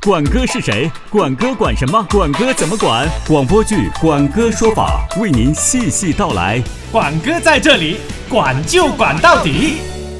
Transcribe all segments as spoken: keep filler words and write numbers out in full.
管哥是谁？管哥管什么？管哥怎么管？广播剧《管哥说法》为您细细道来。 管哥在这里，管就管到底。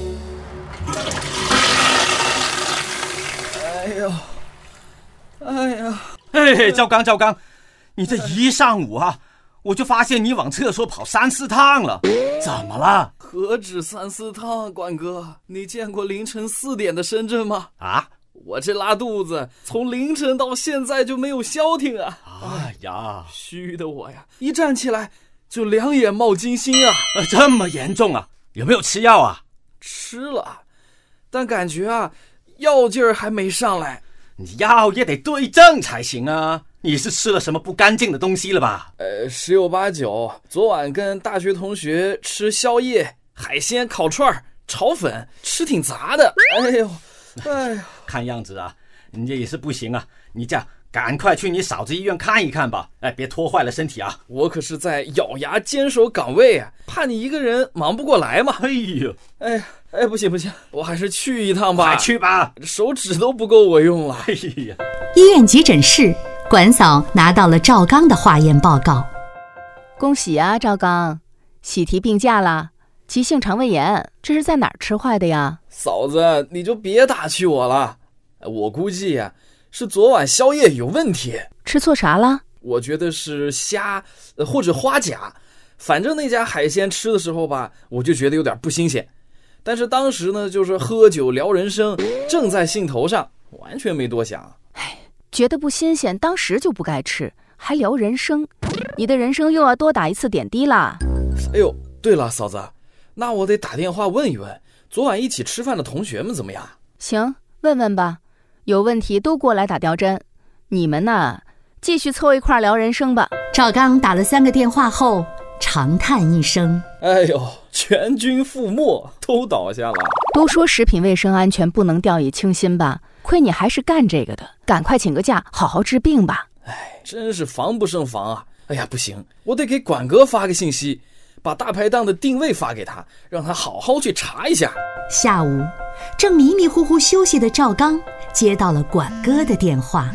哎呦，哎呀， 哎，赵刚，赵刚，你这一上午啊，我就发现你往厕所跑三四趟了，怎么了？ 何止三四趟，管哥，你见过凌晨四点的深圳吗？ 啊， 我这拉肚子从凌晨到现在就没有消停啊！ 哎呀， 虚的我呀，一站起来就两眼冒金星啊！ 这么严重啊？有没有吃药啊？ 吃了，但感觉啊，药劲儿还没上来。 你药也得对症才行啊！你是吃了什么不干净的东西了吧？ 呃，十有八九，昨晚跟大学同学吃宵夜，海鲜、烤串、炒粉，吃挺杂的。哎呦，哎呦， 看样子啊，你这也是不行啊！你这样赶快去你嫂子医院看一看吧，哎，别拖坏了身体啊！ 我可是在咬牙坚守岗位啊，怕你一个人忙不过来嘛。 哎呦， 哎哎，不行不行，我还是去一趟吧。 快去吧， 手指都不够我用了。 哎呀， 医院急诊室，管嫂拿到了赵刚的化验报告。 恭喜啊，赵刚，喜提病假了。急性肠胃炎，这是在哪儿吃坏的呀？ 嫂子，你就别打趣我了，我估计呀、啊，是昨晚宵夜有问题。 吃错啥了？ 我觉得是虾或者花甲，反正那家海鲜吃的时候吧，我就觉得有点不新鲜。但是当时呢，就是喝酒聊人生，正在兴头上，完全没多想。 哎，觉得不新鲜，当时就不该吃，还聊人生，你的人生又要多打一次点滴啦。 哎呦，对了，嫂子，那我得打电话问一问，昨晚一起吃饭的同学们怎么样？ 行，问问吧，有问题都过来打吊针。你们呢，继续凑一块聊人生吧。 赵刚打了三个电话后，长叹一声： 哎呦，全军覆没，都倒下了。 都说食品卫生安全不能掉以轻心吧，亏你还是干这个的，赶快请个假，好好治病吧。 哎，真是防不胜防啊！哎呀，不行，我得给管哥发个信息，把大排档的定位发给他，让他好好去查一下。 下午，正迷迷糊糊休息的赵刚接到了管哥的电话。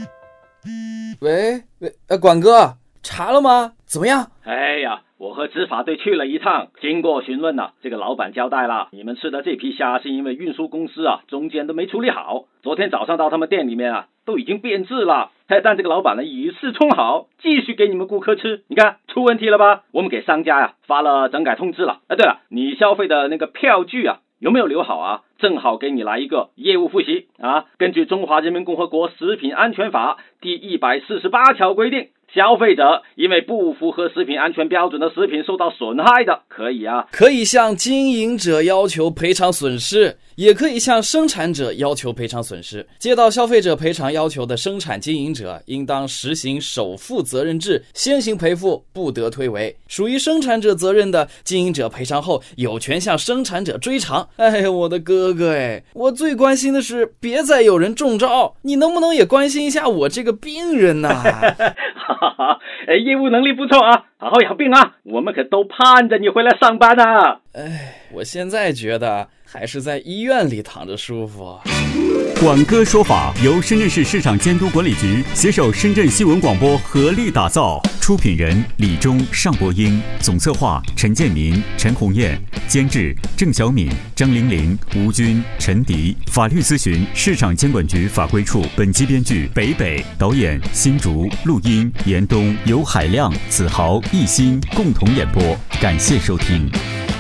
喂喂，呃，管哥，查了吗？怎么样？ 哎呀，我和执法队去了一趟，经过询问啊，这个老板交代了，你们吃的这批虾是因为运输公司啊中间都没处理好，昨天早上到他们店里面啊都已经变质了，但这个老板呢以次充好，继续给你们顾客吃，你看出问题了吧？我们给商家呀、啊、发了整改通知了。哎，对了，你消费的那个票据啊有没有留好啊？正好给你来一个业务复习啊！根据《中华人民共和国食品安全法》第一百四十八条规定，消费者因为不符合食品安全标准的食品受到损害的，可以啊， 可以向经营者要求赔偿损失，也可以向生产者要求赔偿损失。接到消费者赔偿要求的生产经营者，应当实行首负责任制，先行赔付，不得推诿。属于生产者责任的，经营者赔偿后有权向生产者追偿。哎，我的哥哥哎，我最关心的是别再有人中招，你能不能也关心一下我这个病人呐？ 哈哈，业务能力不错啊，好好养病啊，我们可都盼着你回来上班啊。 哎，我现在觉得还是在医院里躺着舒服。 管哥说法由深圳市市场监督管理局携手深圳新闻广播合力打造，出品人李忠、尚博英，总策划陈建民、陈红艳，监制郑小敏、张玲玲、吴军、陈迪，法律咨询市场监管局法规处。本期编剧北北，导演新竹，录音严冬，由海亮、子豪、艺兴共同演播，感谢收听。